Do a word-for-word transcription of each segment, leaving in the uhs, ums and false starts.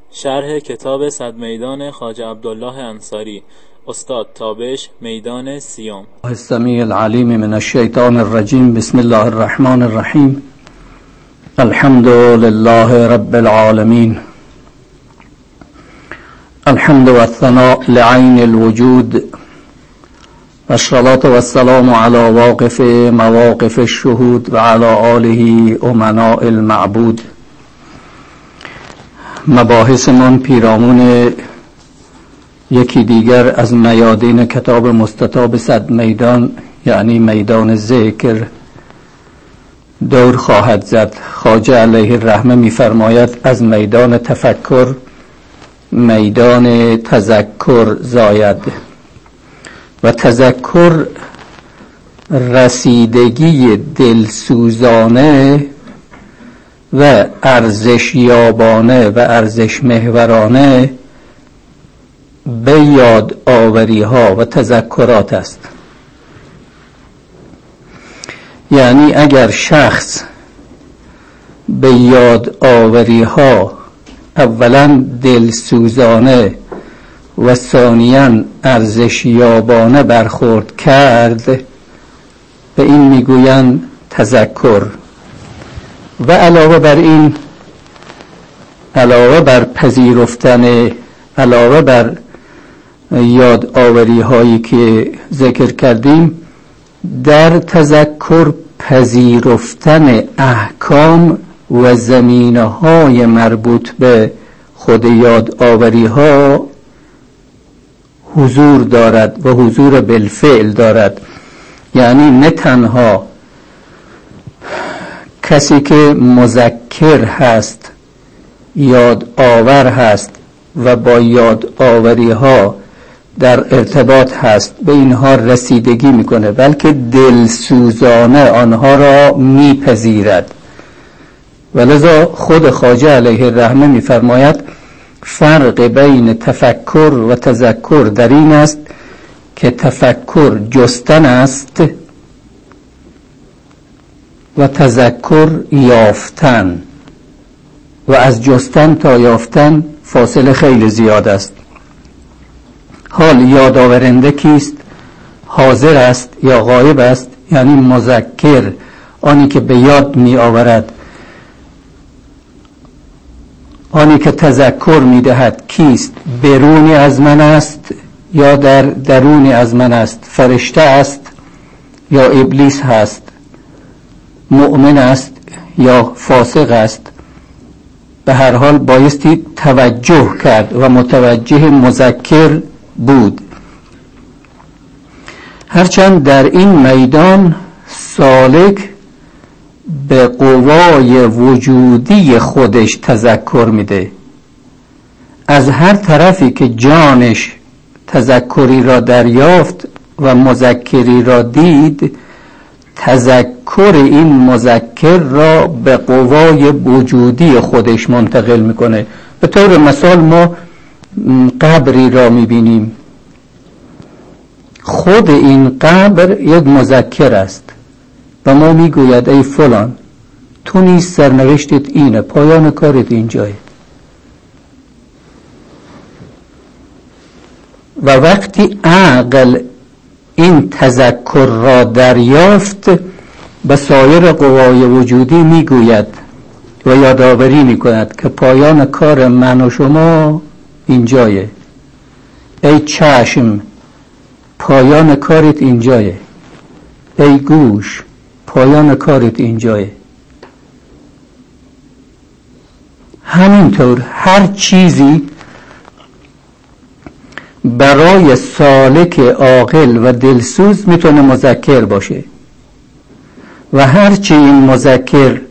شرح کتاب صد میدان خواجه عبدالله انصاری، استاد تابش، میدان سیوم. السمیع العلیم من الشیطان الرجیم. بسم الله الرحمن الرحیم. الحمد لله رب العالمین. الحمد والثناء لعین الوجود، والصلاة والسلام علی واقف مواقف الشهود و علی آله امناء المعبود. مباحثمان پیرامون یکی دیگر از میادین کتاب مستطاب صد میدان، یعنی میدان ذکر، دور خواهد زد. خواجه علیه الرحمه می‌فرماید از میدان تفکر میدان تذکر زاید و تذکر رسیدگی دلسوزانه و ارزش یابانه و ارزش محورانه به یاد آوری ها و تذکرات است. یعنی اگر شخص به یاد آوری ها اولا دلسوزانه و ثانیاً ارزش یابانه برخورد کرد، به این میگویند تذکر. و علاوه بر این، علاوه بر پذیرفتن، علاوه بر یاد آوری هایی که ذکر کردیم، در تذکر پذیرفتن احکام و زمینه های مربوط به خود یاد آوری ها حضور دارد و حضور بالفعل دارد. یعنی نه تنها کسی که مذکر هست، یاد آور هست و با یاد آوری ها در ارتباط هست، به اینها رسیدگی میکنه، بلکه دلسوزانه آنها را میپذیرد. ولذا خود خواجه علیه الرحمه میفرماید فرق بین تفکر و تذکر در این است که تفکر جستن است و تذکر یافتن، و از جستن تا یافتن فاصله خیلی زیاد است. حال یاد آورنده کیست؟ حاضر است یا غایب است؟ یعنی مذکر، آنی که به یاد می آورد. آنی که تذکر می دهد کیست؟ برونی از من است یا در درونی از من است؟ فرشته است یا ابلیس هست؟ مؤمن است یا فاسق است؟ به هر حال بایستی توجه کرد و متوجه مذکر بود. هرچند در این میدان سالک به قوای وجودی خودش تذکر میده. از هر طرفی که جانش تذکری را دریافت و مذکری را دید، تذکر این مذکر را به قوای وجودی خودش منتقل میکنه. به طور مثال ما قبری را میبینیم، خود این قبر یک مذکر است و ما میگوید ای فلان، تو نیز سرنوشتت اینه، پایان کارت اینجایه. و وقتی عقل این تذکر را دریافت، به سایر قوای وجودی میگوید و یادآوری میکند که پایان کار من و شما اینجایه. ای چشم، پایان کارت اینجایه. ای گوش، پایان کارت اینجایه. همینطور هر چیزی برای سالک عاقل و دلسوز میتونه مذکر باشه و هرچی این مذکر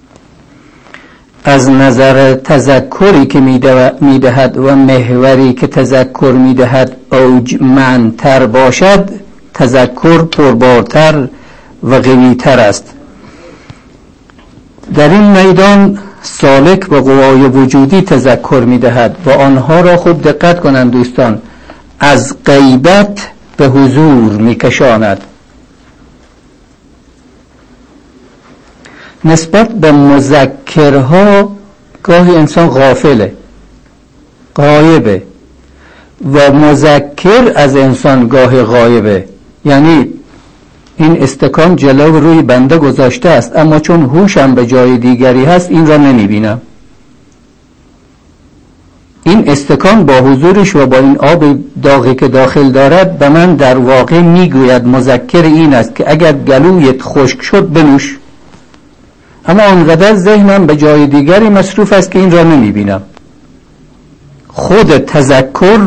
از نظر تذکری که میدهد و محوری که تذکر میدهد اوجمندتر باشد، تذکر پربارتر و قویتر است. در این میدان سالک به قوای وجودی تذکر میدهد و آنها را خوب دقت کنند دوستان، از غیبت به حضور میکشاند. نسبت به مذکرها گاهی انسان غافله غایبه و مذکر از انسان گاه غایبه. یعنی این استکان جلو روی بنده گذاشته است، اما چون هوشم به جای دیگری هست این را نمیبینم. این استکان با حضورش و با این آب داغی که داخل دارد به من در واقع میگوید مذکر این است که اگر گلویت خشک شد بنوش، اما آنقدر ذهنم به جای دیگری مصروف است که این را نمیبینم. خود تذکر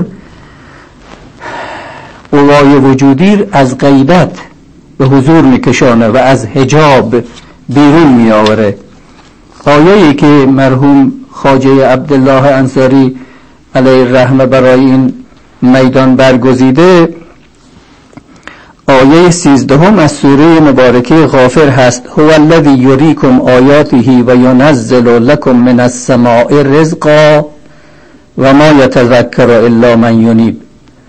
قوای وجودی از غیبت به حضور میکشانه و از حجاب بیرون میآوره. آیه‌ای که مرحوم خواجه عبدالله انصاری علیه الرحمه برای این میدان برگزیده آیه سیزدهم از سوره مبارکه غافر هست. هو الذی یریکم آیاته و ینزل لکم من السماء رزقا و ما یتذکر الا من ینیب.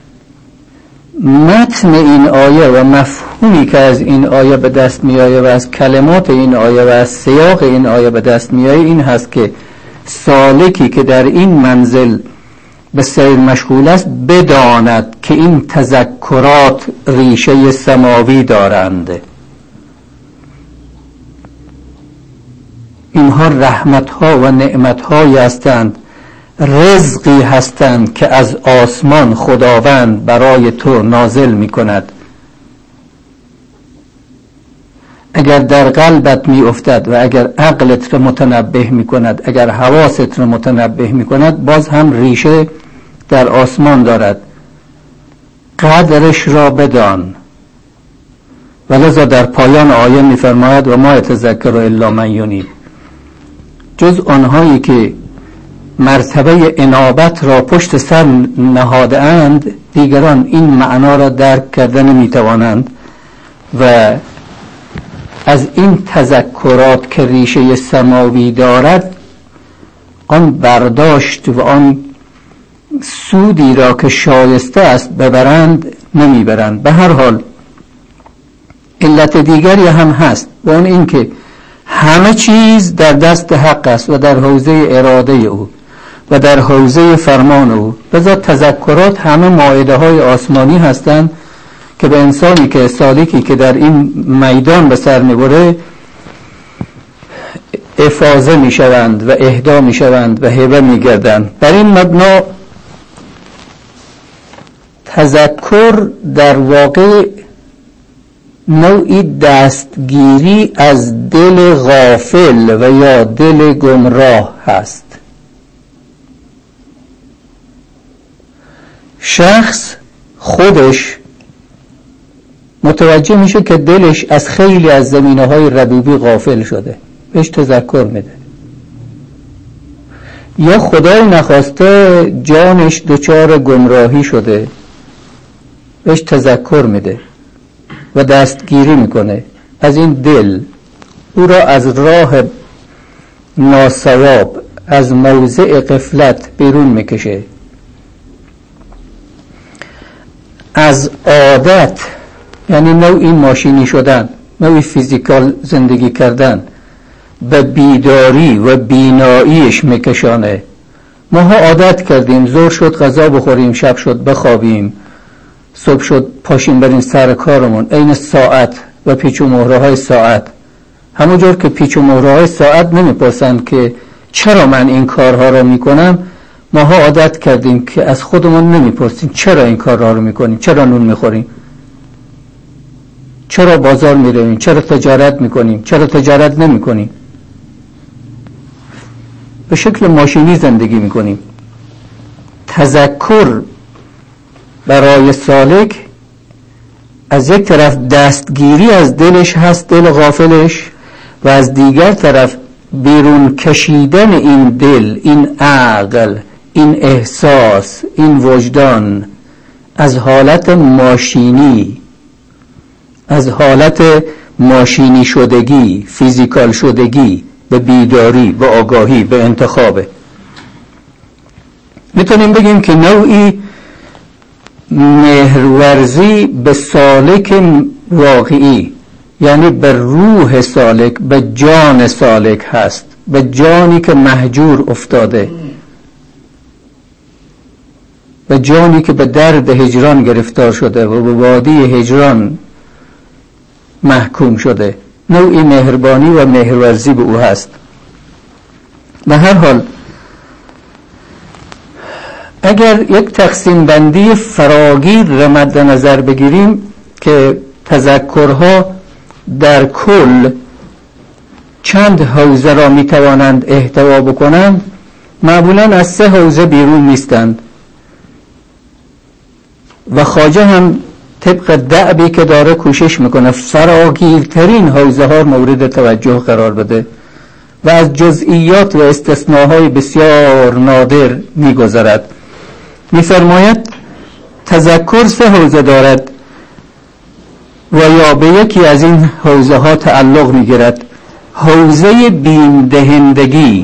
متن این آیه و مفهومی که از این آیه به دست می آید و از کلمات این آیه و از سیاق این آیه به دست می آید این هست که سالکی که در این منزل به سیر مشغول است بداند که این تذکرات ریشه سماوی دارند. اینها رحمتها و نعمتهایی هستند، رزقی هستند که از آسمان خداوند برای تو نازل می کند. اگر در قلبت می افتد و اگر عقلت را متنبه می کند، اگر حواست را متنبه می کند، باز هم ریشه در آسمان دارد. قدرش را بدان. ولذا در پایان آیه می فرماید و ما یتذکر الا من ینیب. جز آنهایی که مرتبه انابت را پشت سر نهاده اند، دیگران این معنا را درک کرده نمی توانند و از این تذکرات که ریشه سماوی دارد آن برداشت و آن سودی را که شایسته است ببرند نمیبرند. به هر حال علت دیگری هم هست و اون این که همه چیز در دست حق است و در حوزه اراده او و در حوزه فرمان او. لذا تذکرات همه مائده های آسمانی هستند که به انسانی که سالکی که در این میدان به سر میبره افاضه میشوند و اهدا میشوند و هبه میگردند. در این مبنا تذکر در واقع نوعی دستگیری از دل غافل و یا دل گمراه هست. شخص خودش متوجه میشه که دلش از خیلی از زمینه های ربوبی غافل شده، بهش تذکر میده. یا خدای نخواسته جانش دچار گمراهی شده، بهش تذکر میده و دستگیری میکنه از این دل، او را از راه ناصواب، از موضع غفلت بیرون میکشه. از عادت، یعنی نوعی ماشینی شدن، نوعی فیزیکال زندگی کردن، به بیداری و بیناییش میکشانه. ما ها عادت کردیم ظهر شد غذا بخوریم، شب شد بخوابیم، صبح شد پاشیم بریم سر کارمون. این ساعت و پیچ و مهره های ساعت، همونجور که پیچ و مهره های ساعت نمیپرسند که چرا من این کارها رو میکنم، ما ها عادت کردیم که از خودمون نمیپرسیم چرا این کارها رو میکنیم، چرا نون میخوریم، چرا بازار میرویم، چرا تجارت میکنیم، چرا تجارت نمیکنیم. به شکل ماشینی زندگی میکنیم. تذکر برای سالک از یک طرف دستگیری از دلش هست، دل غافلش، و از دیگر طرف بیرون کشیدن این دل، این عقل، این احساس، این وجدان از حالت ماشینی، از حالت ماشینی شدگی، فیزیکال شدگی، به بیداری، به آگاهی، به انتخابه. میتونیم بگیم که نوعی مهرورزی به سالک واقعی، یعنی به روح سالک، به جان سالک هست، به جانی که مهجور افتاده. و جانی که به درد هجران گرفتار شده و به وادی هجران محکوم شده، نوعی مهربانی و مهرورزی به او هست. به هر حال اگر یک تقسیم بندی فراگیر را مد نظر بگیریم که تذکرها در کل چند حوزه را می توانند احتوا بکنند، معمولا از سه حوزه بیرون نیستند و خواجه هم طبق دعبی که داره کوشش میکنه فراگیرترین حوزه ها مورد توجه قرار بده و از جزئیات و استثناهای بسیار نادر میگذرد. میفرماید تذکر سه حوزه دارد و یا به یکی از این حوزه ها تعلق میگیرد. حوزه بیم دهندگی،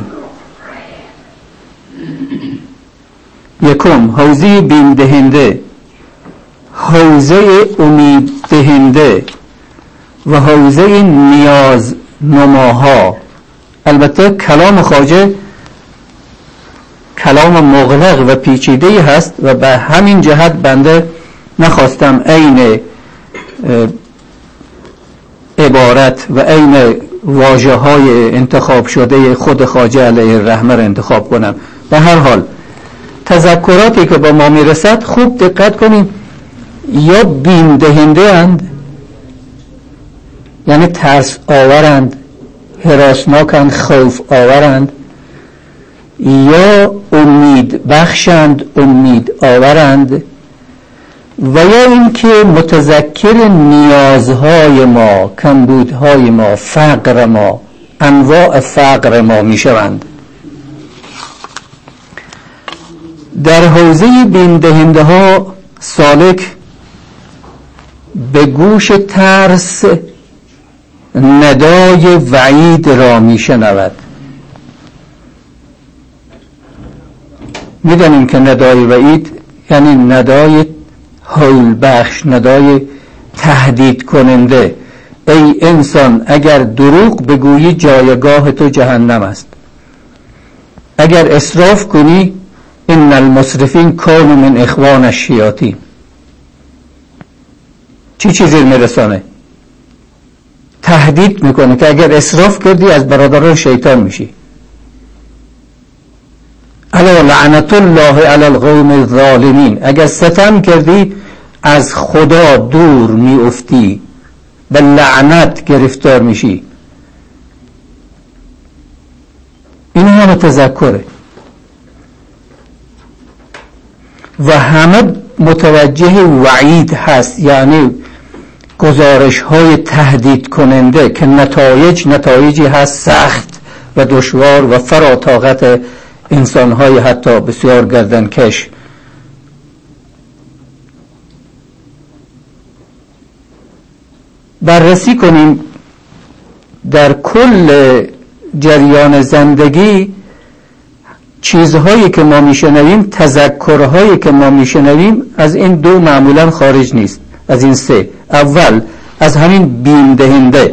یکم حوزه بیم دهنده، حوزه امید دهنده و حوزه نیاز نماها. البته کلام خواجه کلام مغلق و پیچیده هست و به همین جهت بنده نخواستم عین عبارت و عین واژه های انتخاب شده خود خواجه علیه الرحمه را انتخاب کنم. به هر حال تذکراتی که با ما میرسد خوب دقت کنیم، یا بیم دهنده اند، یعنی ترس آورند، هراسناکند، خوف آورند، یا امید بخشند، امید آورند، و یا اینکه متذکر نیازهای ما، کمبودهای ما، فقر ما، انواع فقر ما میشوند. در حوزه بیم دهنده ها سالک به گوش ترس ندای وعید را میشنود. میدانیم که ندای وعید یعنی ندای هول بخش، ندای تهدید کننده. ای انسان اگر دروغ بگویی جایگاه تو جهنم است، اگر اسراف کنی ان المسرفین کانوا من اخوان الشیاطین. چی چیزی میرسانه؟ تهدید میکنه که اگر اسراف کردی از برادران شیطان میشی. الا لعنت الله علی القوم الظالمین. اگر ستم کردی از خدا دور میافتی، به لعنت گرفتار میشی. این همه تذکره و همه متوجه وعید هست، یعنی گزارش های تهدید کننده که نتایج نتایجی هست سخت و دشوار و فرا طاقت انسان های حتی بسیار گردنکش. بررسی کنیم در کل جریان زندگی چیزهایی که ما میشنویم، تذکرهایی که ما میشنویم از این دو معمولا خارج نیست، از این سه. اول از همین بیم دهنده،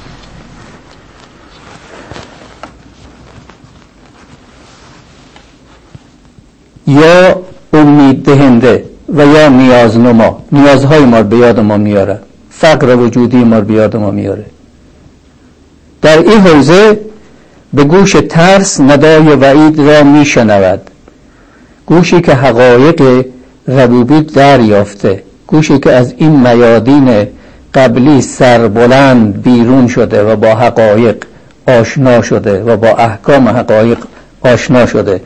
یا امید دهنده و یا نیازنما. نیازهای ما به یاد ما میاره، فقر وجودی ما به یاد ما میاره. در این حوزه به گوش ترس ندای وعید را میشنود، گوشی که حقایق ربوبیت دریافته، گوشی که از این میادین قبلی سربلند بیرون شده و با حقایق آشنا شده و با احکام حقایق آشنا شده.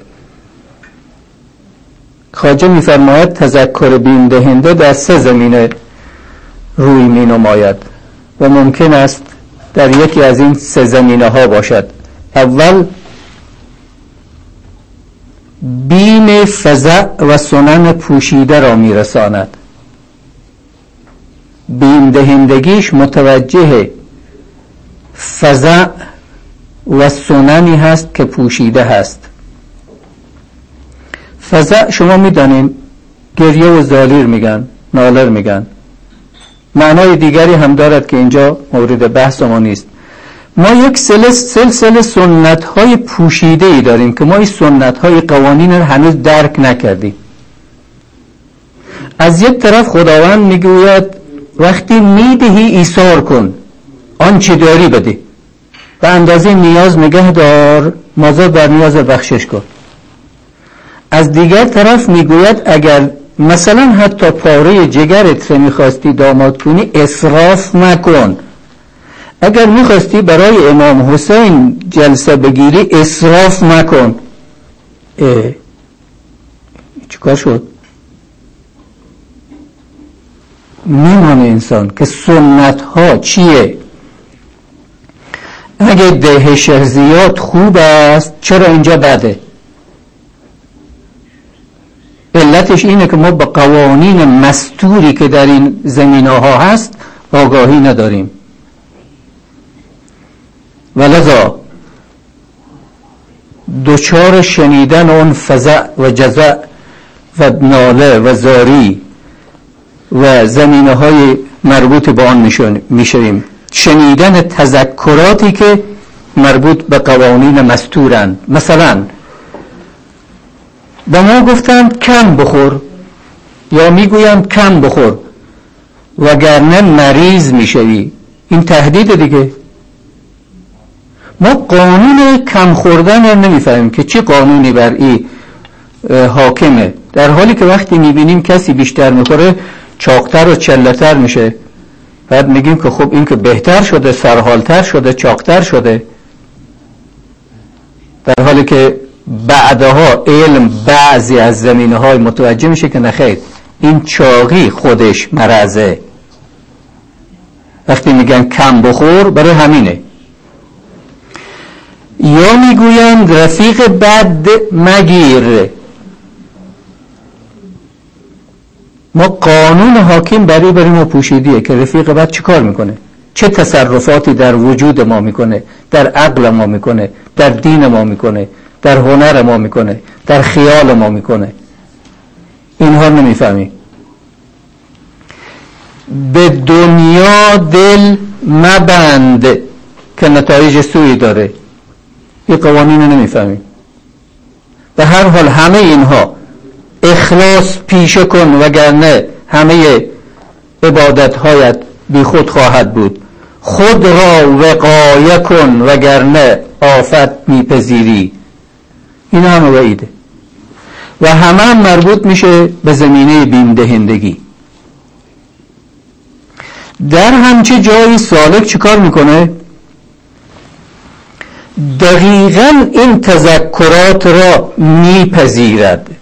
خواجه می‌فرماید تذکر بیم دهنده در سه زمینه روی می نماید و ممکن است در یکی از این سه زمینه ها باشد. اول بیم فزع و سنن پوشیده را می رساند. بیم دهندگیش متوجه فزع و سننی هست که پوشیده هست. فزع شما می دانیم گریه و زالیر میگن، نالر میگن. معنای دیگری هم دارد که اینجا مورد بحث ما نیست. ما یک سلسله سنت های پوشیده ای داریم که ما این سنت های قوانین رو هنوز درک نکردیم. از یک طرف خداوند میگوید وقتی میدهی ایثار کن، آنچه داری بده، به اندازه نیاز نگه دار، مازاد بر نیاز بخشش کن. از دیگر طرف میگوید اگر مثلا حتی پاره جگرت رو میخواستی داماد کنی، اسراف مکن. اگر میخواستی برای امام حسین جلسه بگیری، اسراف مکن. چیکار شد؟ میمانه انسان که سنت ها چیه؟ اگه ده شهزیات خوب است، چرا اینجا بده؟ علتش اینه که ما به قوانین مستوری که در این زمینه ها هست آگاهی نداریم. ولذا دوچار شنیدن اون فزع و جزع و ناله و زاری و زمینه های مربوط به آن میشویم. شنیدن تذکراتی که مربوط به قوانین مستورند. مثلا به ما گفتند کم بخور، یا میگویند کم بخور وگرنه مریض میشوی. این تهدید دیگه. ما قانون کم خوردن رو نمیفهمیم که چه قانونی بر این حاکمه، در حالی که وقتی میبینیم کسی بیشتر میخوره چاقتر و چلتر میشه، بعد میگیم که خب این که بهتر شده، سرحالتر شده، چاقتر شده، در حالی که بعدها علم بعضی از زمینه های متوجه میشه که نخیر، این چاقی خودش مرضه. وقتی میگن کم بخور برای همینه. یا میگویند رفیق بد مگیر. ما قانون حاکم برای برای ما پوشیدیه که رفیق بد چی کار میکنه، چه تصرفاتی در وجود ما میکنه، در عقل ما میکنه، در دین ما میکنه، در هنر ما میکنه، در خیال ما میکنه. اینها نمیفهمیم. به دنیا دل مبند که نتایج سوی داره. این قوانین رو نمیفهمیم. به هر حال همه اینها اخلاص پیشه کن وگرنه همه عبادتهایت بی خود خواهد بود. خود را وقایه کن وگرنه آفت میپذیری. این همه وعیده و همه هم مربوط میشه به زمینه بیم دهندگی. در همچه جایی سالک چیکار میکنه؟ دقیقاً این تذکرات را میپذیرد.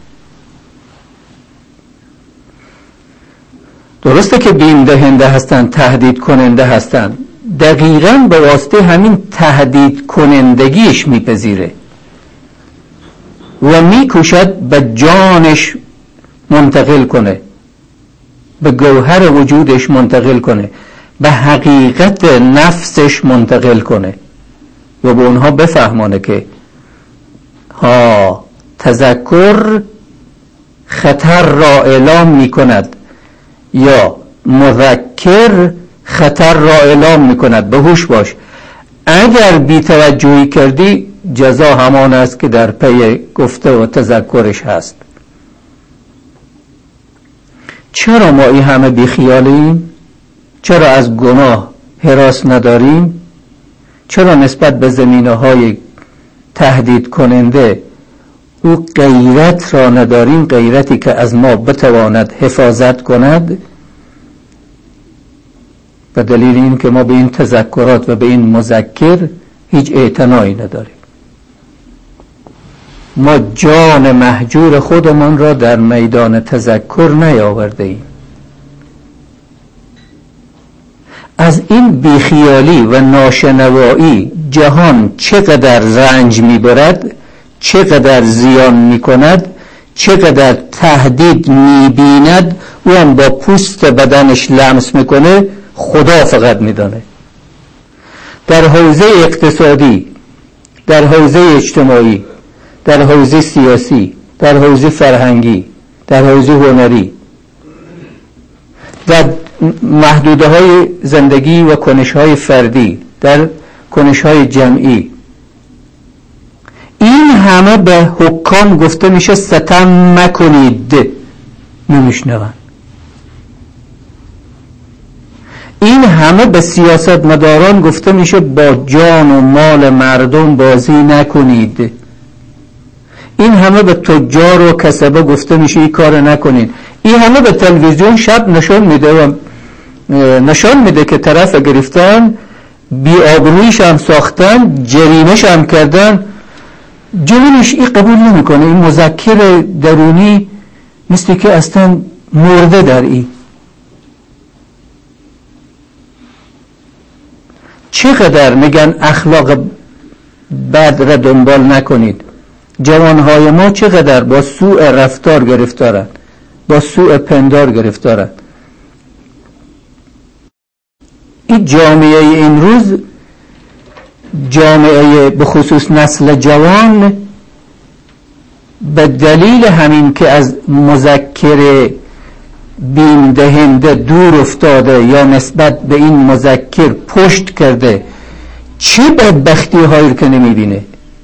درسته که بیم دهنده هستند، تهدید کننده هستند، دقیقاً به واسطه همین تهدید کنندگیش میپذیره و میکوشد به جانش منتقل کنه، به گوهر وجودش منتقل کنه، به حقیقت نفسش منتقل کنه و به اونها بفهمانه که ها تذکر خطر را اعلام میکند یا مذکر خطر را اعلام میکند. به هوش باش، اگر بی توجهی کردی جزا همان است که در پی گفته و تذکرش هست. چرا ما این همه بی خیالیم؟ چرا از گناه هراس نداریم؟ چرا نسبت به زمینه های تهدید کننده او غیرت را نداریم؟ غیرتی که از ما بتواند حفاظت کند. و دلیل این که ما به این تذکرات و به این مذکر هیچ اعتنایی نداریم. ما جان مهجور خودمان را در میدان تذکر نیاورده ایم. از این بیخیالی و ناشنوایی جهان چقدر رنج میبرد، چقدر زیان میکند، چقدر تهدید میبیند، او هم با پوست بدنش لمس میکنه، خدا فقط میدانه. در حوزه اقتصادی، در حوزه اجتماعی، در حوزه سیاسی، در حوزه فرهنگی، در حوزه هنری، در محدوده های زندگی و کنش های فردی، در کنش های جمعی، این همه به حکام گفته میشه ستم مکنید، نمیشنون. این همه به سیاستمداران گفته میشه با جان و مال مردم بازی نکنید. این همه به تجار و کسبه گفته میشه این کار نکنید. این همه به تلویزیون شب نشان میده و نشان میده که طرف گرفتن، بی آبرویش هم ساختن، جریمهش هم کردن، جلوش این قبول نمیکنه. این مذکر درونی مثل که اصلا مرده در این. چقدر میگن اخلاق بد را دنبال نکنید. جوانهای ما چقدر با سوء رفتار گرفتارند، با سوء پندار گرفتارند. این جامعه امروز، جامعه به خصوص نسل جوان، به دلیل همین که از مذکر بیم دهنده دور افتاده یا نسبت به این مذکر پشت کرده، چه بدبختی هایی که نمیبینه.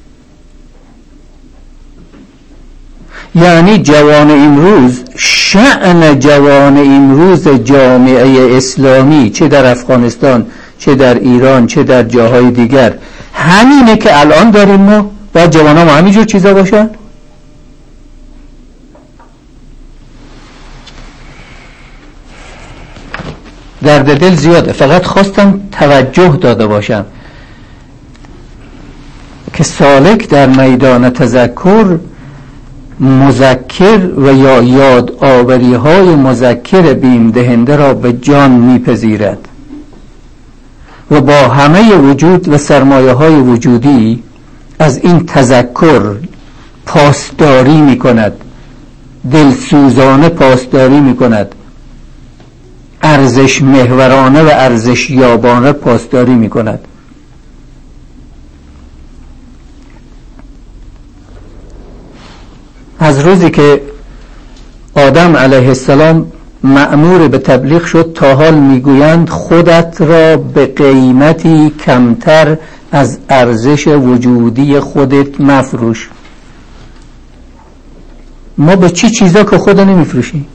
یعنی جوان امروز، شأن جوان امروز جامعه اسلامی، چه در افغانستان، چه در ایران، چه در جاهای دیگر، همینه که الان داریم ما. باید جوان ها ما همینجور چیزا باشن؟ درد دل زیاده. فقط خواستم توجه داده باشم که سالک در میدان تذکر مذکر و یا یاد آوری های مذکر بیم دهنده را به جان میپذیرد و با همه وجود و سرمایه های وجودی از این تذکر پاسداری میکند، دلسوزانه پاسداری میکند، ارزش محورانه و ارزش یابانه پاسداری میکند. از روزی که آدم علیه السلام مأمور به تبلیغ شد تا حال میگویند خودت را به قیمتی کمتر از ارزش وجودی خودت مفروش. ما به چی چیزا که خود نمیفروشیم؟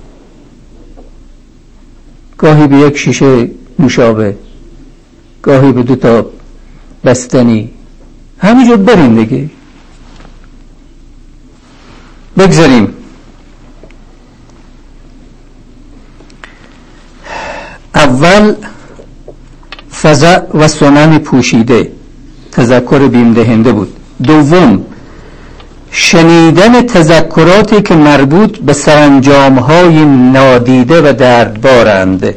گاهی به یک شیشه نوشابه، گاهی به دو تا بستنی، همینجور بریم دیگه. بگذاریم. اول فزع و سنن پوشیده، تذکر بیم دهنده بود. دوم شنیدن تذکراتی که مربوط به سرانجام‌های نادیده و دردبارند.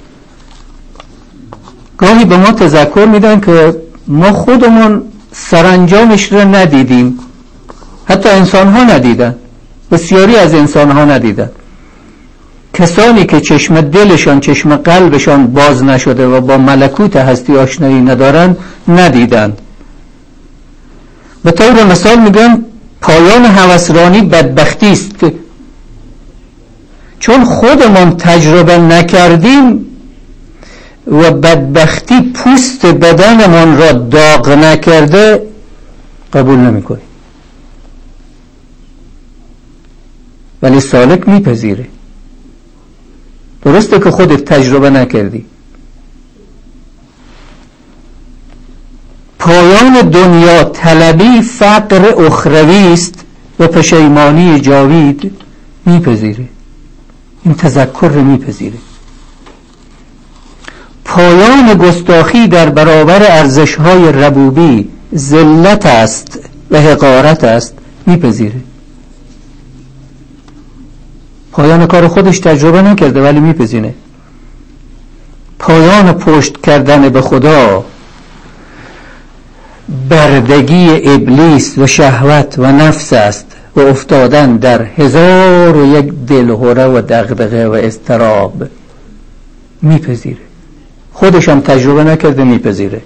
گاهی به ما تذکر میدن که ما خودمون سرانجامش را ندیدیم، حتی انسان ها ندیدن، بسیاری از انسان ها ندیدن. کسانی که چشم دلشان، چشم قلبشان باز نشده و با ملکوت هستی آشنایی ندارن ندیدن. به طور مثال میگن پایان هوسرانی بدبختی است، چون خودمون تجربه نکردیم و بدبختی پوست بدنمون را داغ نکرده قبول نمیکنیم. ولی سالک میپذیره. درسته که خودت تجربه نکردی. پایان دنیا طلبی فقر اخروی است و پشیمانی جاوید میپذیره. این تذکر رو میپذیره. پایان گستاخی در برابر ارزش‌های ربوبی ذلت است و حقارت است، میپذیره. پایان کار خودش تجربه نکرده ولی میپذیره. پایان پشت کردن به خدا بردگی ابلیس و شهوت و نفس است و افتادن در هزار و یک دلهره و دغدغه و اضطراب، میپذیره. خودش هم تجربه نکرده میپذیره.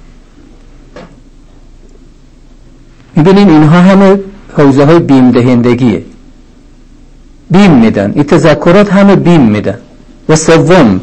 میبینیم اینها همه حوزه های بیم دهندگیه. بیم میدن، این تذکرات همه بیم میدن. و سوم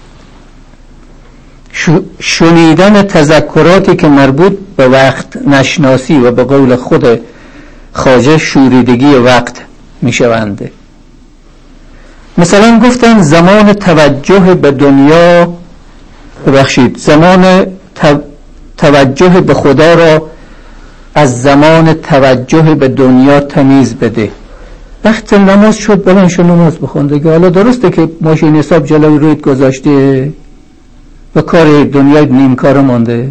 شنیدن تذکراتی که مربوط به وقت نشناسی و به قول خود خواجه شوریدگی وقت میشوند. مثلا گفتن زمان توجه به دنیا ببخشید زمان توجه به خدا را از زمان توجه به دنیا تمیز بده. وقت نماز شد بلند شو نماز بخون دیگه. حالا درسته که ماشین حساب جلوی رویت گذاشته و کار دنیای نیم کار مانده،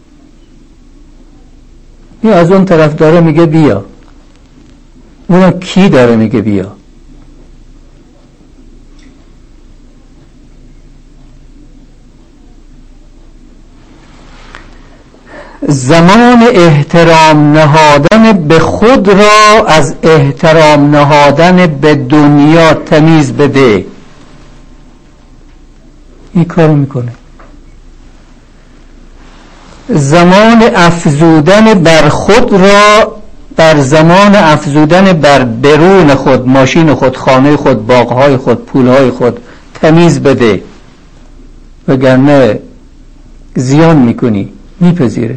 این از اون طرف داره میگه بیا، اون کی داره میگه بیا؟ زمان احترام نهادن به خود را از احترام نهادن به دنیا تمیز بده. این کار میکنه. زمان افزودن بر خود را بر زمان افزودن بر درون خود، ماشین خود، خانه خود، باغهای خود، پولهای خود تمیز بده، وگرنه زیان میکنی. میپذیره.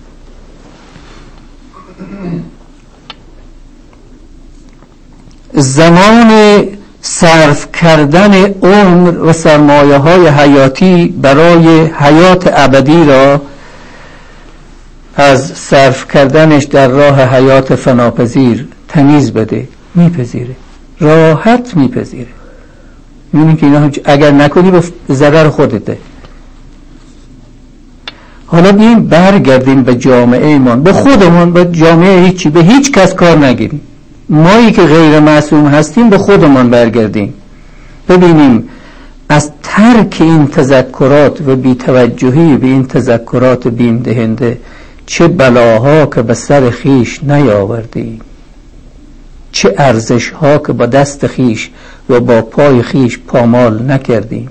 زمان صرف کردن عمر و سرمایه های حیاتی برای حیات ابدی را از صرف کردنش در راه حیات فناپذیر تمیز بده. میپذیره، راحت میپذیره. میبینی که اینا اگر نکنی به ضرر خودته. حالا بیاییم برگردیم به جامعه ایمان، به خودمون، به جامعه هیچی، به هیچ کس کار نگیریم. مایی که غیر معصوم هستیم به خودمان برگردیم، ببینیم از ترک این تذکرات و بی‌توجهی به این تذکرات بیم دهنده چه بلاها که به سر خیش نیاوردیم، چه ارزش ها که با دست خیش و با پای خیش پامال نکردیم،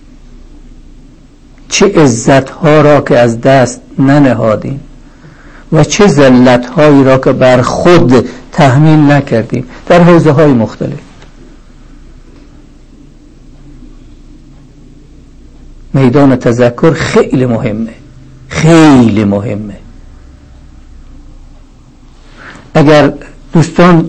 چه عزت ها را که از دست ننهادیم و چه ذلت هایی را که بر خود تحمیل نکردیم در حوزه های مختلف. میدان تذکر خیلی مهمه، خیلی مهمه. اگر دوستان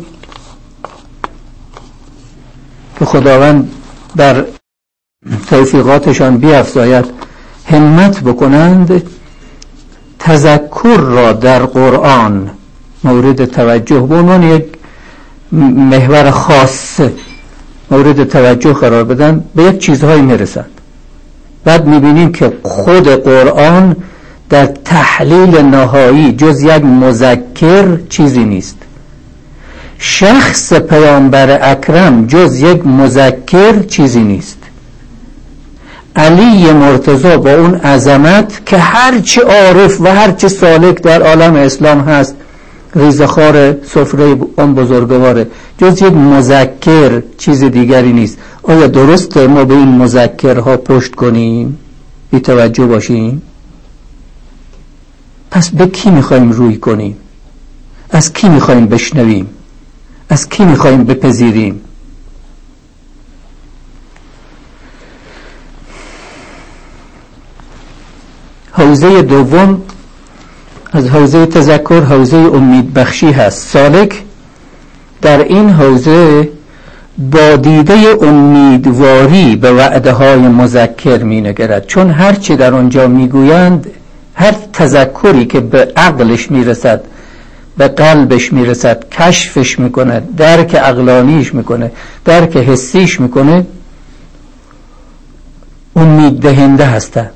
که خداوند در توفیقاتشان بیفزاید همت بکنند تذکر را در قرآن مورد توجه به عنوان یک محور خاص مورد توجه قرار بدن، به یک چیزهایی میرسند. بعد میبینیم که خود قرآن در تحلیل نهایی جز یک مذکر چیزی نیست. شخص پیامبر اکرم جز یک مذکر چیزی نیست. علی مرتضی با اون عظمت که هرچی عارف و هرچی سالک در عالم اسلام هست ریزخوار سفره اون بزرگواره، جز یک مذکر چیز دیگری نیست. آیا درسته ما به این مذکرها پشت کنیم، بی توجه باشیم؟ پس به کی میخوایم روی کنیم؟ از کی میخوایم بشنویم؟ از کی میخوایم بپذیریم؟ حوزه دوم از حوزه تذکر حوزه امید بخشی هست. سالک در این حوزه با دیده امیدواری به وعده های مذکر می نگرد، چون هر چی در آنجا می گویند، هر تذکری که به عقلش می رسد، به قلبش می رسد، کشفش می کنه، درک عقلانیش می کنه، درک حسیش می کنه، امید دهنده هستند.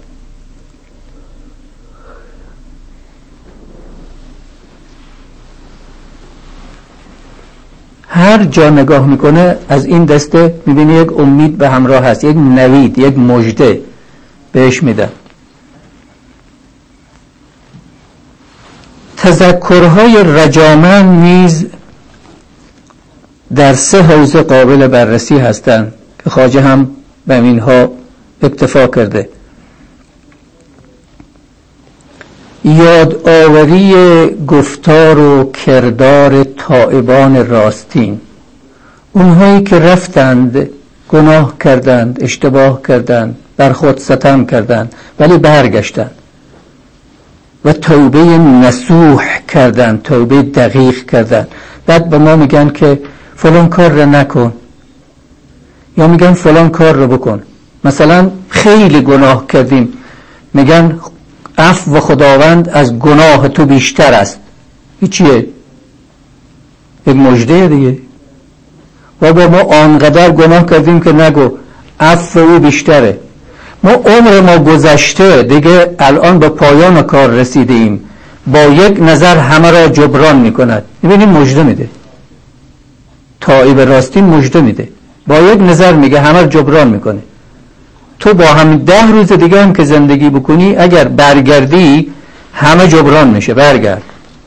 هر جا نگاه میکنه از این دسته میبینه یک امید به همراه هست، یک نوید، یک مژده بهش میدن. تذکرهای رجامند نیز در سه حوزه قابل بررسی هستند که خواجه هم به اینها اکتفا کرده. یادآوری گفتار و کردار تائبان راستین، اونهایی که رفتند، گناه کردند، اشتباه کردند، بر خود ستم کردند ولی برگشتند و توبه نصوح کردند، توبه دقیق کردند. بعد به ما میگن که فلان کار رو نکن، یا میگن فلان کار رو بکن. مثلا خیلی گناه کردیم، میگن عفو خداوند از گناه تو بیشتر است. این چیه؟ یک مژده دیگه. و با ما آنقدر گناه کردیم که نگو عفو او بیشتره. ما عمر ما گذشته دیگه، الان به پایان کار رسیدیم، با یک نظر همه را جبران میکند. ببینید مژده میده، تائب راستین مژده میده، با یک نظر میگه همه را جبران میکنه. تو با هم ده روز دیگه هم که زندگی بکنی، اگر برگردی همه جبران میشه. برگرد.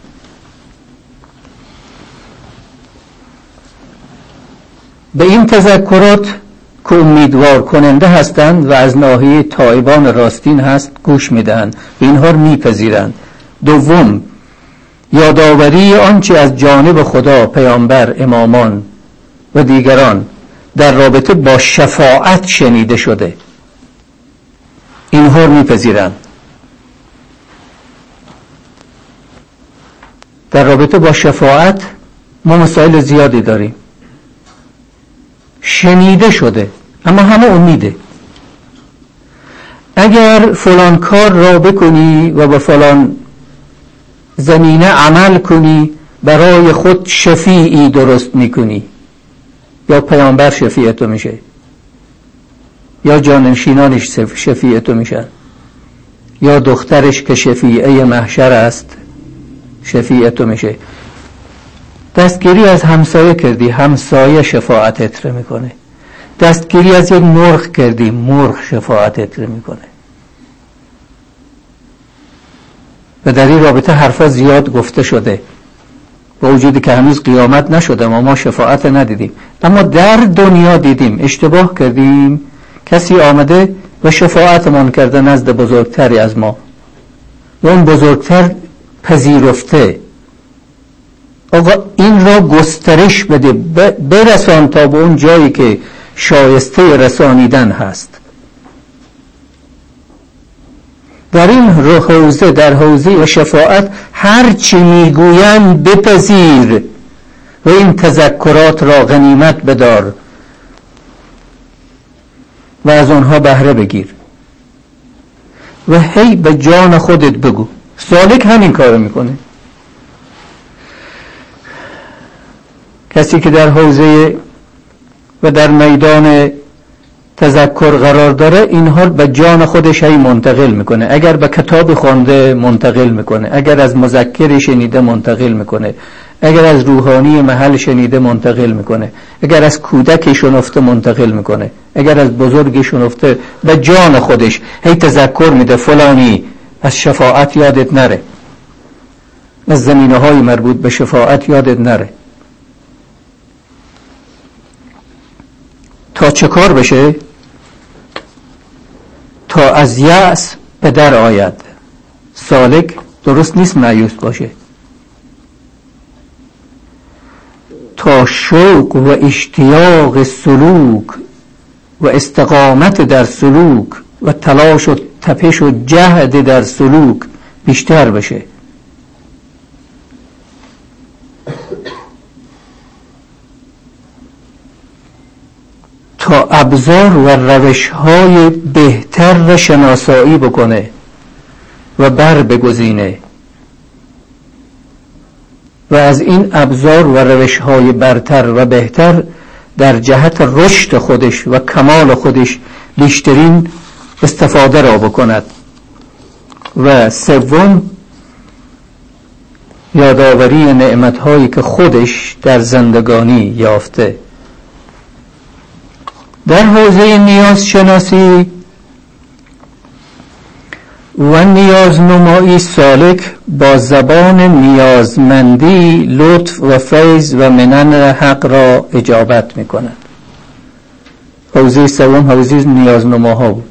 به این تذکرات که امیدوار کننده هستند و از ناحیه تائبان راستین هست گوش میدهند، اینها رو میپذیرند. دوم، یادآوری آنچه از جانب خدا، پیامبر، امامان و دیگران در رابطه با شفاعت شنیده شده، اینها رو میپذیرند. در رابطه با شفاعت ما مسائل زیادی داریم، شنیده شده، اما همه امیده. اگر فلان کار را بکنی و به فلان زمینه عمل کنی، برای خود شفیعی درست میکنی، یا پیامبر شفیع تو میشه، یا جانشینانش شفیع تو میشن، یا دخترش که شفیعه محشر است شفیع تو میشه. دستگیری از همسایه کردی، همسایه شفاعتت رو میکنه. دستگیری از یک مرغ کردی، مرغ شفاعتت رو میکنه. و در این رابطه حرفا زیاد گفته شده، با وجودی که هنوز قیامت نشده ما ما شفاعت ندیدیم، اما در دنیا دیدیم. اشتباه کردیم، کسی آمده و شفاعتمان کرده نزد بزرگتری از ما و اون بزرگتر پذیرفته. آقا این را گسترش بده، برسان تا به اون جایی که شایسته رسانیدن هست. در این حوزه، در حوزه شفاعت، هر چی میگویند بپذیر و این تذکرات را غنیمت بدار و از آنها بهره بگیر و هی به جان خودت بگو. سالک همین کارو میکنه. کسی که در حوزه و در میدان تذکر قرار داره، اینها به جان خودش هی منتقل میکنه. اگر به کتاب خوانده منتقل میکنه، اگر از مذکر شنیده منتقل میکنه، اگر از روحانی محل شنیده منتقل میکنه، اگر از کودک شنفته منتقل میکنه، اگر از بزرگ شنفته، به جان خودش هی تذکر میده. فلانی از شفاعت یادت نره، از زمینه های مربوط به شفاعت یادت نره. تا چه کار بشه؟ تا از یأس به در آید. سالک درست نیست مایوس باشه. تا شوق و اشتیاق سلوک و استقامت در سلوک و تلاش و تپش و جهد در سلوک بیشتر بشه. تا ابزار و روش‌های بهتر را شناسایی بکنه و بر بگزینه و از این ابزار و روش‌های برتر و بهتر در جهت رشد خودش و کمال خودش بیشترین استفاده را بکند. و سوم، یادآوری نعمت‌هایی که خودش در زندگانی یافته. در حوزه نیاز شناسی و نیاز نمایی، سالک با زبان نیازمندی لطف و فیض و منن حق را اجابت می کند. حوزه سوم حوزه نیاز نماها بود.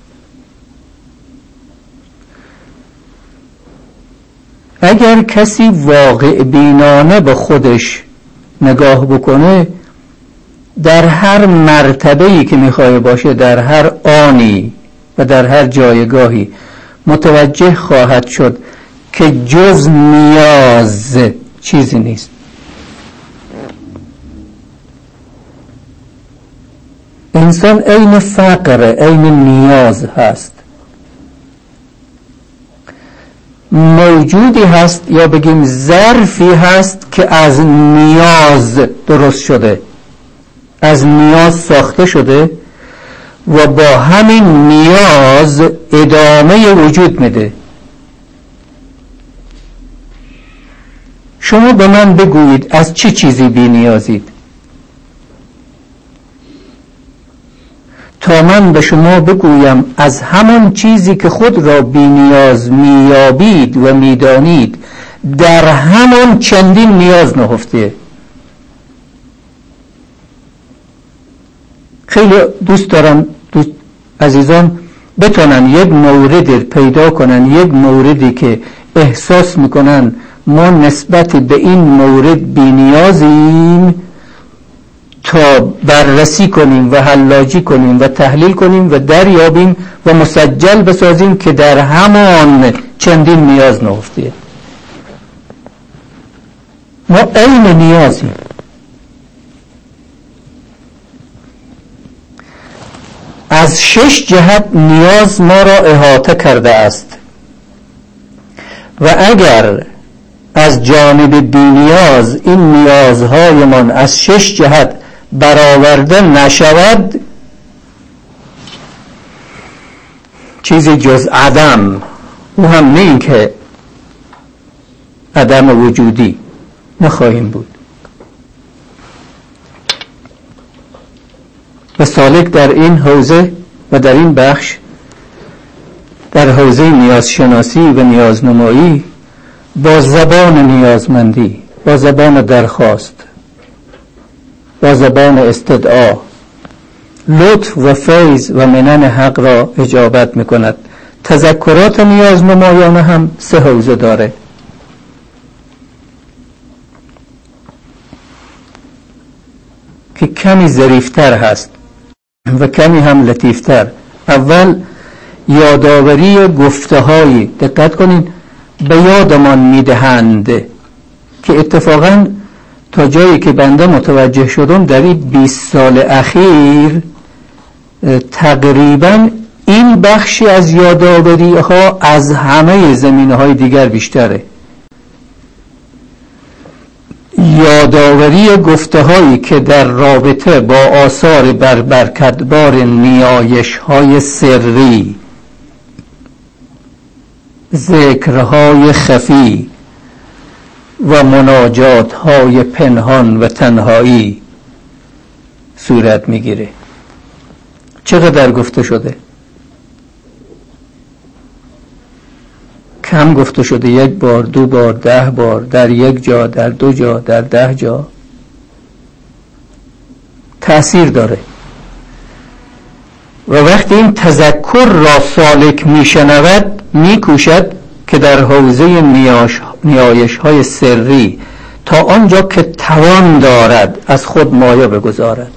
اگر کسی واقع بینانه به خودش نگاه بکنه، در هر مرتبه‌ای که میخواه باشه، در هر آنی و در هر جایگاهی متوجه خواهد شد که جز نیاز چیزی نیست. انسان عین فقر، عین نیاز هست. موجودی هست یا بگیم ظرفی هست که از نیاز درست شده، از نیاز ساخته شده و با همین نیاز ادامه وجود میده. شما به من بگویید از چه چی چیزی بی نیازید تا من به شما بگویم از همان چیزی که خود را بی نیاز میابید و میدانید در همان چندین نیاز نهفته. خیلی دوست دارم دوست عزیزان بتونن یک مورد پیدا کنن، یک موردی که احساس میکنن ما نسبت به این مورد بی نیازیم، تا بررسی کنیم و حلاجی کنیم و تحلیل کنیم و دریابیم و مسجل بسازیم که در همان چندین نیاز نهفته. ما عین نیازیم. از شش جهت نیاز ما را احاطه کرده است و اگر از جانب بی نیاز این نیازهایمان از شش جهت برآورده نشود، چیزی جز عدم، او هم نه این که عدم وجودی، نخواهیم بود. و سالک در این حوزه و در این بخش، در حوزه نیازشناسی و نیازنمایی، با زبان نیازمندی، با زبان درخواست، با زبان استدعا، لطف و فیض و منن حق را اجابت میکند. تذکرات نیازنمایانه هم سه حوزه داره. که کمی ظریفتر هست و کمی هم لطیفتر. اول یادآوری گفته‌هایی، دقت کنین، به یادمان میدهند که اتفاقاً تا جایی که بنده متوجه شدم در این بیست سال اخیر تقریباً این بخشی از یادآوری ها از همه زمینه های دیگر بیشتره. یادآوری گفته هایی که در رابطه با آثار بر برکتبار نیایش های سری، ذکرهای خفی و مناجات های پنهان و تنهایی صورت میگیره. چقدر گفته شده؟ کم گفته شده، یک بار، دو بار، ده بار، در یک جا، در دو جا، در ده جا. تأثیر داره. و وقتی این تذکر را سالک میشنود میکوشد که در حوزه نیایش های سری تا آنجا که توان دارد از خود مایه بگذارد.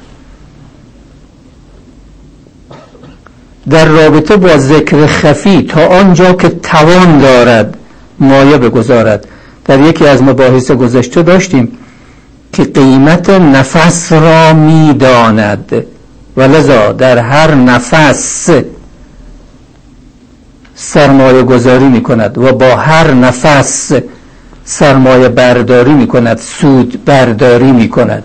در رابطه با ذکر خفی تا آنجا که توان دارد مایه بگذارد. در یکی از مباحث گذشته داشتیم که قیمت نفس را میداند و لذا در هر نفس سرمایه گذاری می کند و با هر نفس سرمایه برداری می کند، سود برداری می کند.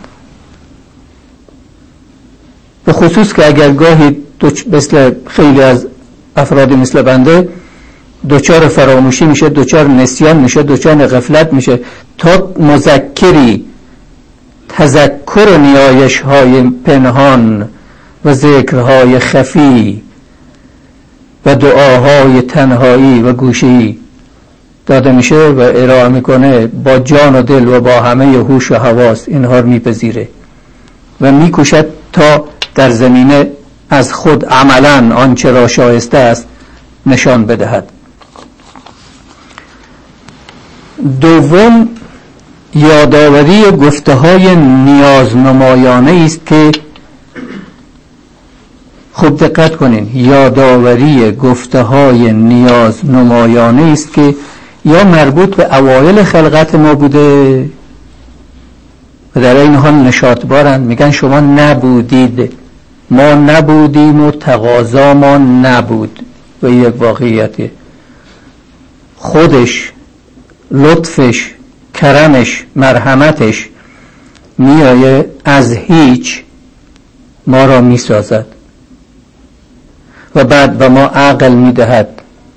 به خصوص که اگر گاهی مثل خیلی از افراد مثل بنده دوچار فراموشی میشه، دوچار نسیان میشه، دوچار غفلت میشه، تا مذکری تذکر نیایش های پنهان و ذکرهای خفی و دعاهای تنهایی و گوشه‌ای داده میشه و ارائه میکنه، با جان و دل و با همه هوش و حواس اینها رو میپذیره و میکوشد تا در زمینه از خود عملاً آنچه را شایسته است نشان بدهد. دوم، یادآوری گفته های نیازنمایانه است که خوب دقت کنین، یادآوری گفته های نیازنمایانه است که یا مربوط به اوایل خلقت ما بوده و در این حال نشاطبارند، میگن شما نبودید، ما نبودیم و تقاضا ما نبود و یک واقعیتی. خودش، لطفش، کرمش، مرحمتش میایه از هیچ ما را میسازد و بعد به ما عقل میدهد،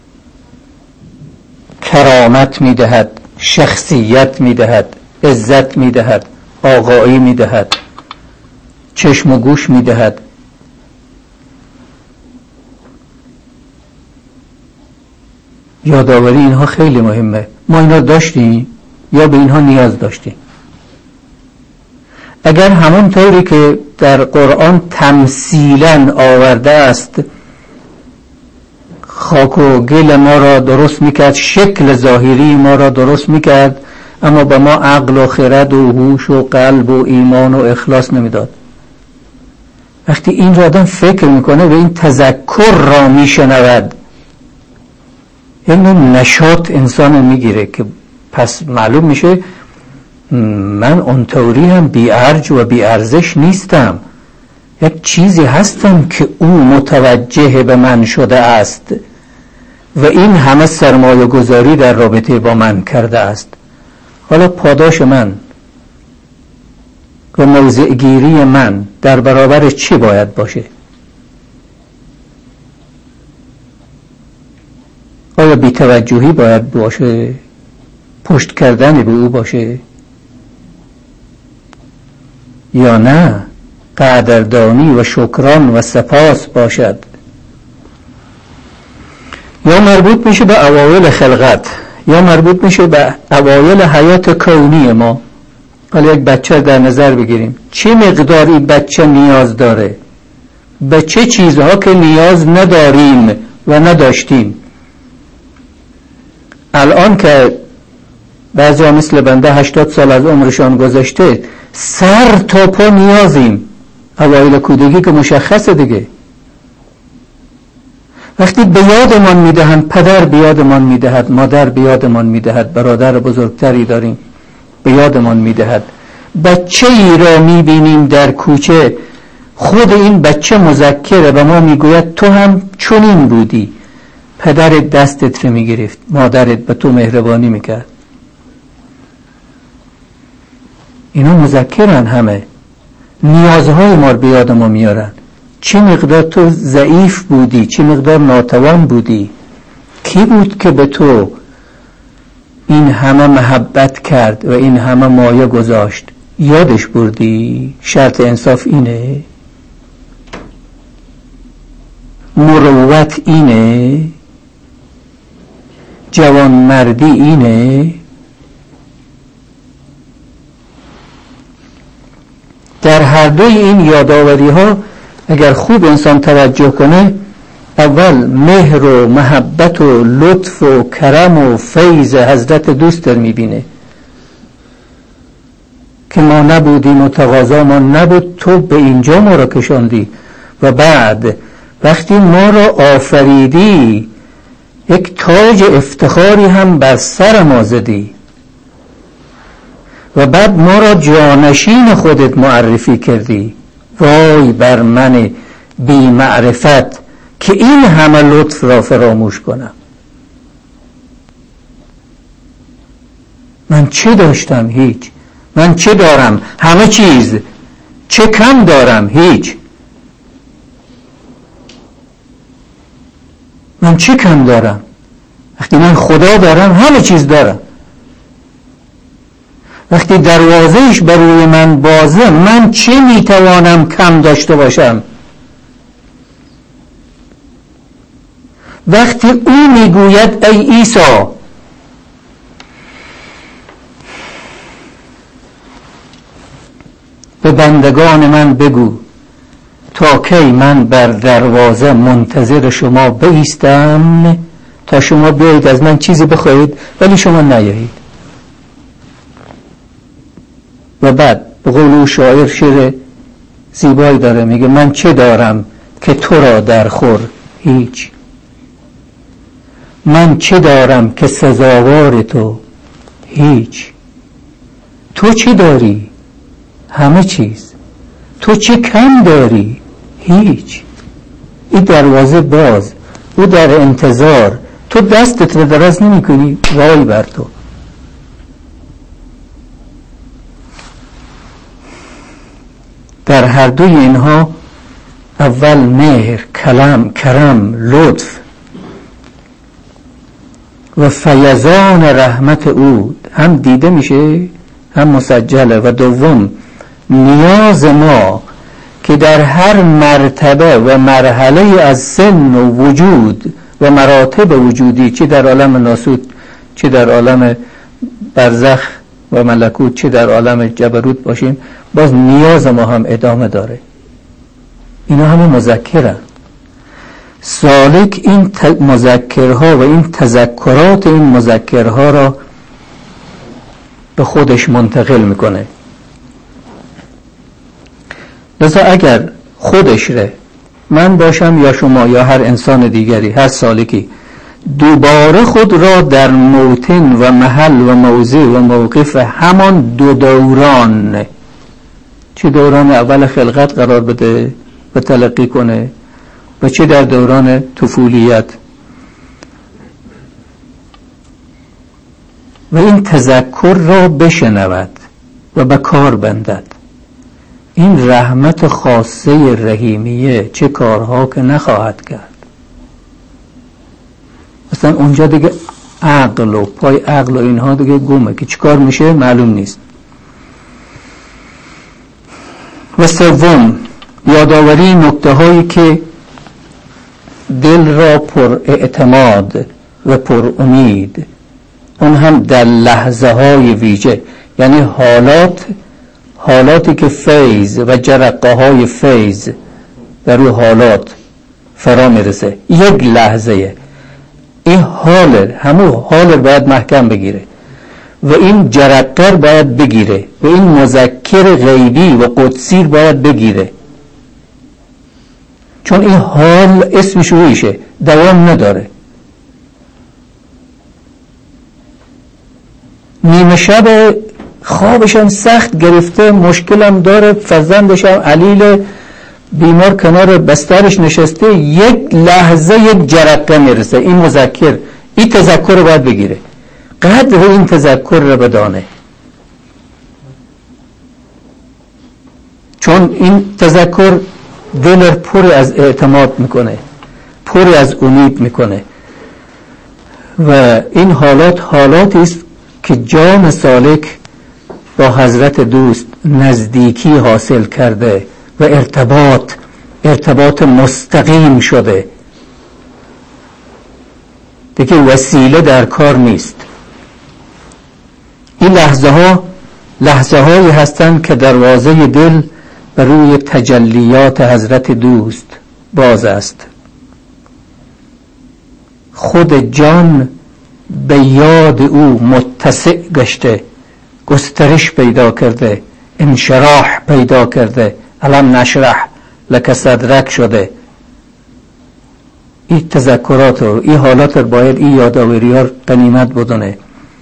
کرامت میدهد، شخصیت میدهد، عزت میدهد، آقایی میدهد، چشم و گوش میدهد. یادآوری اینها خیلی مهمه. ما اینا داشتیم یا به اینها نیاز داشتیم؟ اگر همون طوری که در قرآن تمثیلاً آورده است خاک و گل ما را درست میکرد، شکل ظاهری ما را درست میکرد، اما به ما عقل و خرد و هوش و قلب و ایمان و اخلاص نمیداد. وقتی این را آدم فکر میکنه و این تذکر را میشنود، این نشاط انسان میگیره که پس معلوم میشه من اونطوری هم بی ارج و بی ارزش نیستم، یک چیزی هستم که او متوجه به من شده است و این همه سرمایه گذاری در رابطه با من کرده است. حالا پاداش من و موضع گیری من در برابر چی باید باشه؟ آیا بی‌توجهی باید باشه؟ پشت کردن به او باشه؟ یا نه قدردانی و شکران و سپاس باشد؟ یا مربوط میشه به اوایل خلقت، یا مربوط میشه به اوایل حیات کونی ما. حالا یک بچه در نظر بگیریم، چه مقدار این بچه نیاز داره به چه چیزها که نیاز نداریم و نداشتیم. الان که بعضی مثل بنده هشتاد سال از عمرشان گذشته، سر تا پا نیازیم. اوایل کودکی که مشخصه دیگه. وقتی به یادمان میدهند، پدر به یادمان میدهد، مادر به یادمان میدهد، برادر بزرگتری داریم به یادمان میدهد، بچه ای را میبینیم در کوچه، خود این بچه مذکره و ما میگوید تو هم چنین بودی، پدرت دستت رو میگرفت، مادرت به تو مهربانی میکرد. اینا مذکرن، همه نیازهای ما رو به یاد ما میارن. چه مقدار تو ضعیف بودی، چه مقدار ناتوان بودی، کی بود که به تو این همه محبت کرد و این همه مایه گذاشت؟ یادش بردی؟ شرط انصاف اینه، مروت اینه، جوانمردی اینه. در هر دوی این یادآوری ها اگر خوب انسان توجه کنه، اول مهر و محبت و لطف و کرم و فیض حضرت دوست در میبینه که ما نبودیم و تقاضا ما نبود، تو به اینجا ما را کشاندی و بعد وقتی ما را آفریدی یک تاج افتخاری هم بر سر ما زدی و بعد ما را جانشین خودت معرفی کردی. وای بر من بی معرفت که این همه لطف را فراموش کنم. من چه داشتم؟ هیچ. من چه دارم؟ همه چیز. چه کم دارم؟ هیچ. من چه کم دارم؟ وقتی من خدا دارم همه چیز دارم. وقتی دروازهش بر روی من بازه، من چه میتوانم کم داشته باشم؟ وقتی او میگوید ای عیسی به بندگان من بگو تا کی من بر دروازه منتظر شما بایستم تا شما بیایید از من چیزی بخواهید ولی شما نیایید. و بعد به قول او شاعر شعر زیبایی داره، میگه من چه دارم که تو را در خور؟ هیچ. من چه دارم که سزاوار تو؟ هیچ. تو چه داری؟ همه چیز. تو چه کم داری؟ هیچ. این دروازه باز، او در انتظار تو دستت رو دراز نمی کنی، وای بر تو. در هر دوی اینها اول مهر، کلام، کرم، لطف و فیضان رحمت او هم دیده میشه هم مسجله. و دوم نیاز ما که در هر مرتبه و مرحله از سن و وجود و مراتب وجودی، چه در عالم ناسوت، چه در عالم برزخ و ملکوت، چه در عالم جبروت باشیم، باز نیاز ما هم ادامه داره. اینا همه مذکرن. سالک این مذکرها و این تذکرات این مذکرها را به خودش منتقل میکنه. لذا اگر خودش ره، من باشم یا شما یا هر انسان دیگری، هر سالکی، دوباره خود را در موطن و محل و موضع و موقف همان دو دوران، چه دوران اول خلقت قرار بده و تلقی کنه و چه در دوران طفولیت، و این تذکر را بشنود و به کار بندد. این رحمت خاصه رحیمیه، چه کارها که نخواهد کرد. مثلا اونجا دیگه عقل و پای عقل و اینها دیگه گمه که چیکار میشه معلوم نیست. و سوم یادآوری نکته هایی که دل را پر اعتماد و پر امید، اون هم در لحظه های ویژه، یعنی حالات حالاتی که فیض و جرقه های فیض در رو حالات فرا میرسه، یک لحظه این حال همون حال باید محکم بگیره و این جرقه باید بگیره و این مذکر غیبی و قدسی باید بگیره، چون این حال اسمش رویشه، دوام نداره. نیمه شب خوابشم سخت گرفته، مشکلم داره، فرزندشم علیل بیمار کنار بسترش نشسته، یک لحظه یک جرقه میرسه، این مذکر، این تذکر رو باید بگیره، قدر این تذکر رو بدانه، چون این تذکر دل پر از اعتماد میکنه، پر از امید میکنه. و این حالات حالاتی است که جان سالک با حضرت دوست نزدیکی حاصل کرده و ارتباط ارتباط مستقیم شده، دیگه وسیله در کار نیست. این لحظه ها لحظه هایی هستند که دروازه دل بر روی تجلیات حضرت دوست باز است. خود جان به یاد او متسع گشته، گسترش پیدا کرده، انشراح پیدا کرده، الم نشرح لک صدرک شده. این تذکرات رو، این حالات رو باید این یادآوری ها غنیمت بدونه.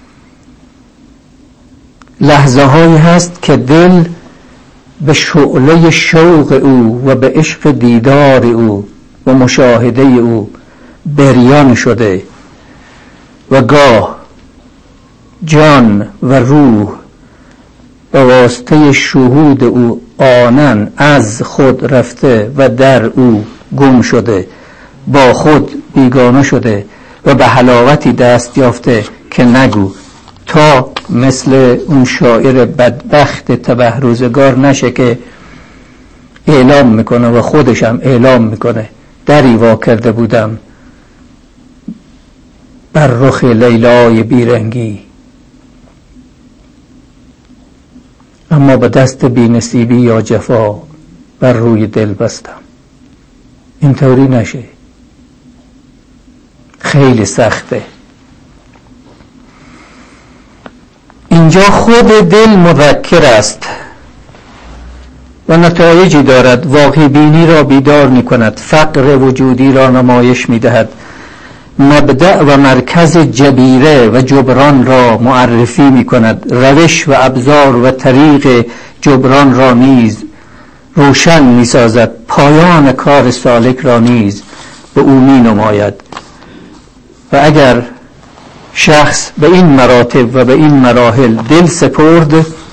لحظه هایی هست که دل به شعله شوق او و به عشق دیدار او و مشاهده او بریان شده و گاه جان و روح به واسطه شهود او آنن از خود رفته و در او گم شده، با خود بیگانه شده و به حلاوتی دست یافته که نگو، تا مثل اون شاعر بدبخت تبه روزگار نشه که اعلام میکنه و خودشم اعلام میکنه دری وا کرده بودم بر رخ لیلای بیرنگی، اما به دست بی‌نصیبی یا جفا بر روی دل بستم. اینطوری نشه، خیلی سخته. اینجا خود دل مذکر است و نتایجی دارد، واقع بینی را بیدار می کند، فقر وجودی را نمایش می دهد، مبدأ و مرکز جبیره و جبران را معرفی می کند، روش و ابزار و طریق جبران را نیز روشن می سازد، پایان کار سالک را نیز به او می نماید. و اگر شخص به این مراتب و به این مراحل دل سپرد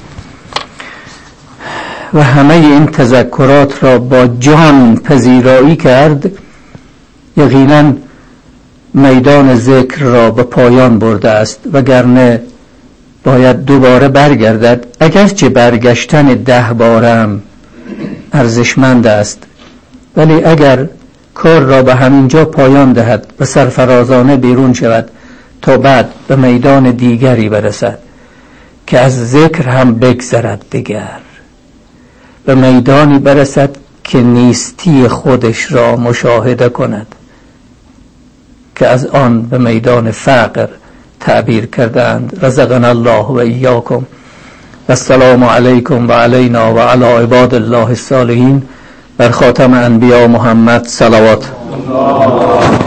و همه این تذکرات را با جان پذیرایی کرد، یقینا میدان ذکر را به پایان برده است، وگرنه باید دوباره برگردد. اگرچه برگشتن ده بارم ارزشمند است، ولی اگر کار را به همینجا پایان دهد و سرفرازانه بیرون شود تا بعد به میدان دیگری برسد که از ذکر هم بگذرد، دیگر به میدانی برسد که نیستی خودش را مشاهده کند، که از آن به میدان فقر تعبیر کردند. رزقنا الله و ایاکم و السلام علیکم و علینا و علی عباد الله الصالحین. بر خاتم انبیا محمد صلوات.